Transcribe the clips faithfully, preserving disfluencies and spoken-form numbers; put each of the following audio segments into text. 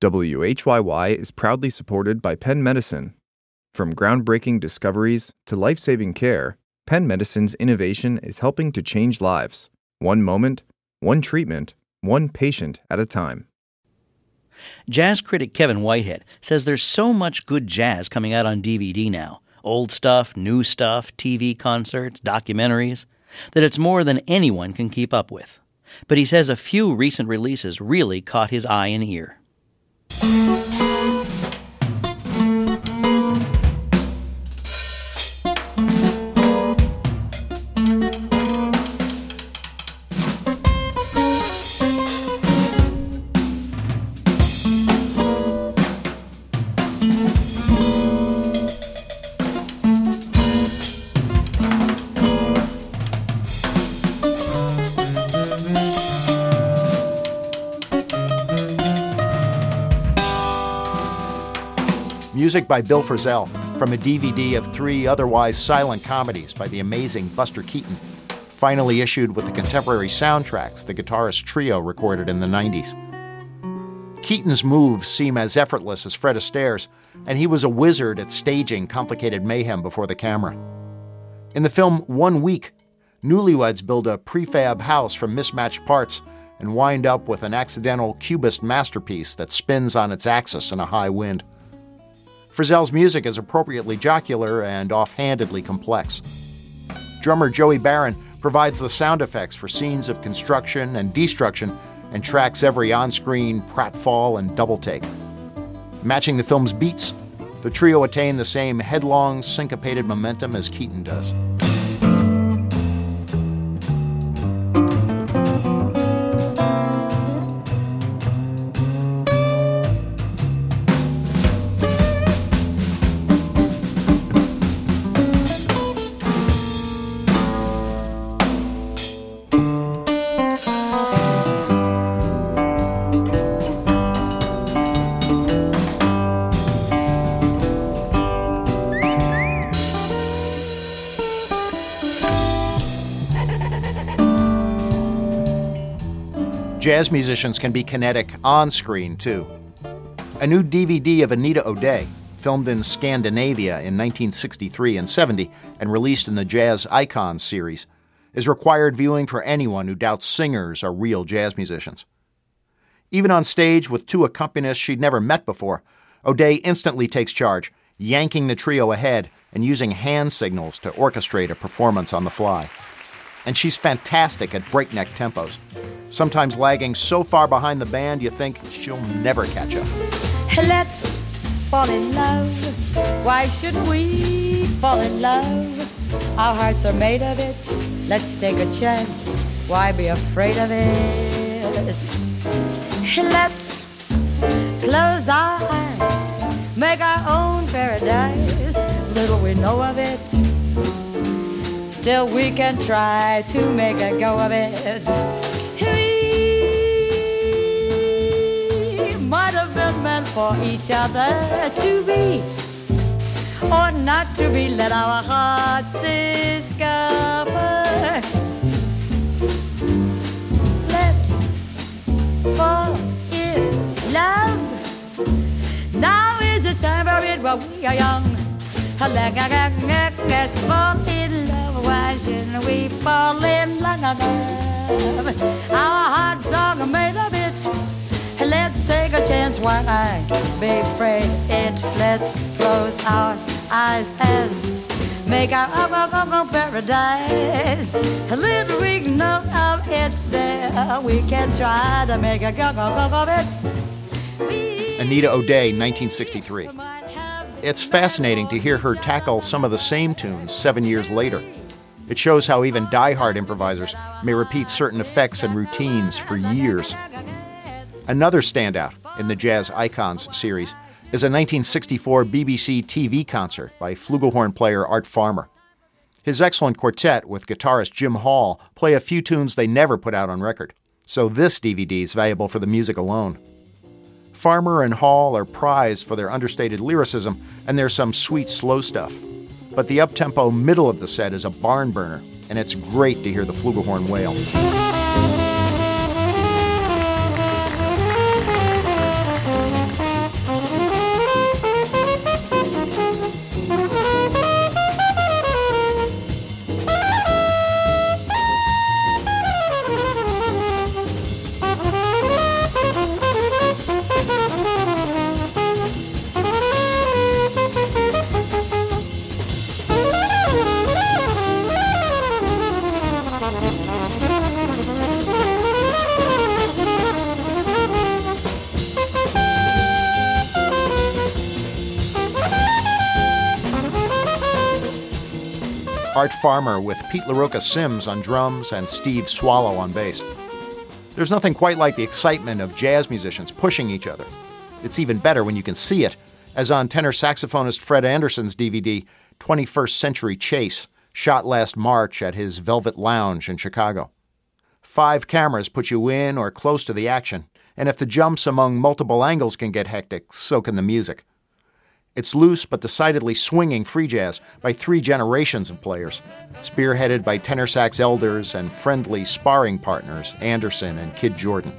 W H Y Y is proudly supported by Penn Medicine. From groundbreaking discoveries to life-saving care, Penn Medicine's innovation is helping to change lives, one moment, one treatment, one patient at a time. Jazz critic Kevin Whitehead says there's so much good jazz coming out on D V D now, old stuff, new stuff, T V concerts, documentaries, that it's more than anyone can keep up with. But he says a few recent releases really caught his eye and ear. Music by Bill Frisell from a D V D of three otherwise silent comedies by the amazing Buster Keaton, finally issued with the contemporary soundtracks the guitarist trio recorded in the nineties. Keaton's moves seem as effortless as Fred Astaire's, and he was a wizard at staging complicated mayhem before the camera. In the film One Week, newlyweds build a prefab house from mismatched parts and wind up with an accidental cubist masterpiece that spins on its axis in a high wind. Frisell's music is appropriately jocular and offhandedly complex. Drummer Joey Barron provides the sound effects for scenes of construction and destruction and tracks every on-screen pratfall and double take. Matching the film's beats, the trio attain the same headlong, syncopated momentum as Keaton does. Jazz musicians can be kinetic on-screen, too. A new D V D of Anita O'Day, filmed in Scandinavia in nineteen sixty-three and seventy and released in the Jazz Icons series, is required viewing for anyone who doubts singers are real jazz musicians. Even on stage with two accompanists she'd never met before, O'Day instantly takes charge, yanking the trio ahead and using hand signals to orchestrate a performance on the fly. And she's fantastic at breakneck tempos, sometimes lagging so far behind the band you think she'll never catch up. Let's fall in love. Why shouldn't we fall in love? Our hearts are made of it. Let's take a chance. Why be afraid of it? Let's close our eyes, make our own paradise. Little we know of it, still we can try to make a go of it. We might have been meant for each other to be, or not to be. Let our hearts discover. Let's fall in love. Now is the time for it while we are young. Let's fall in love. Why shouldn't we fall in love? Our hearts are made of it. Let's take a chance. Why be afraid it? Let's close our eyes and make our own paradise. A little we know of it's there. We can try to make a go go go of it. Anita O'Day, nineteen sixty-three. It's fascinating to hear her tackle some of the same tunes seven years later. It shows how even die-hard improvisers may repeat certain effects and routines for years. Another standout in the Jazz Icons series is a nineteen sixty-four B B C T V concert by flugelhorn player Art Farmer. His excellent quartet with guitarist Jim Hall play a few tunes they never put out on record, so this D V D is valuable for the music alone. Farmer and Hall are prized for their understated lyricism, and there's some sweet slow stuff. But the up-tempo middle of the set is a barn burner, and it's great to hear the flugelhorn wail. Art Farmer with Pete LaRocca Sims on drums and Steve Swallow on bass. There's nothing quite like the excitement of jazz musicians pushing each other. It's even better when you can see it, as on tenor saxophonist Fred Anderson's D V D, twenty-first Century Chase, shot last March at his Velvet Lounge in Chicago. Five cameras put you in or close to the action, and if the jumps among multiple angles can get hectic, so can the music. It's loose but decidedly swinging free jazz by three generations of players, spearheaded by tenor sax elders and friendly sparring partners Anderson and Kid Jordan.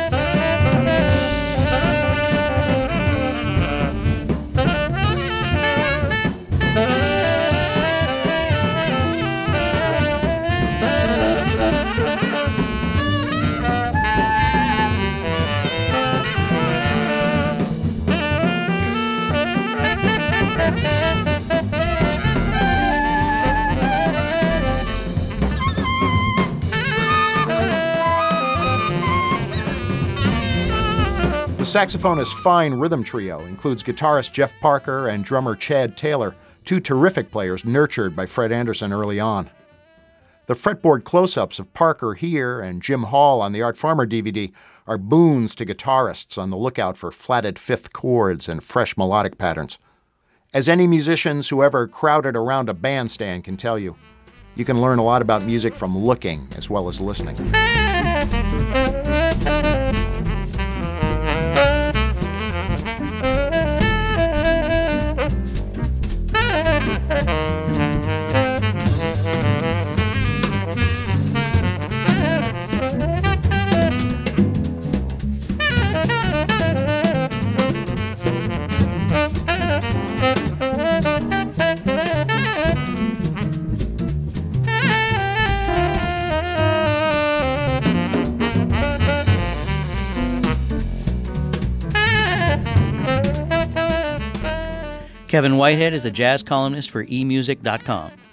The saxophonist's fine rhythm trio includes guitarist Jeff Parker and drummer Chad Taylor, two terrific players nurtured by Fred Anderson early on. The fretboard close-ups of Parker here and Jim Hall on the Art Farmer D V D are boons to guitarists on the lookout for flatted fifth chords and fresh melodic patterns. As any musicians who ever crowded around a bandstand can tell you, you can learn a lot about music from looking as well as listening. Kevin Whitehead is a jazz columnist for e music dot com.